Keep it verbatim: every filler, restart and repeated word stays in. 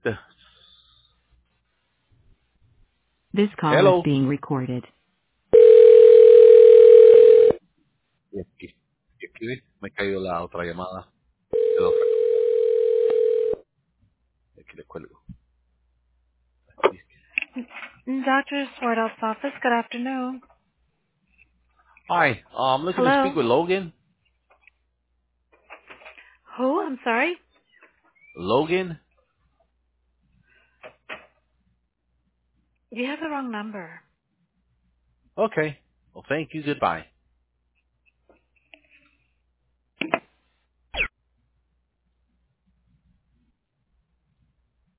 The- This call is Hello. being recorded. Y aquí, y aquí me cayó la otra llamada de la otra cosa. Y aquí le cuelgo. Doctor Swordell's office, good afternoon. Hi, uh, I'm looking to speak Hello? with Logan. Who? I'm sorry? Logan? You have the wrong number. Okay. Well, thank you. Goodbye.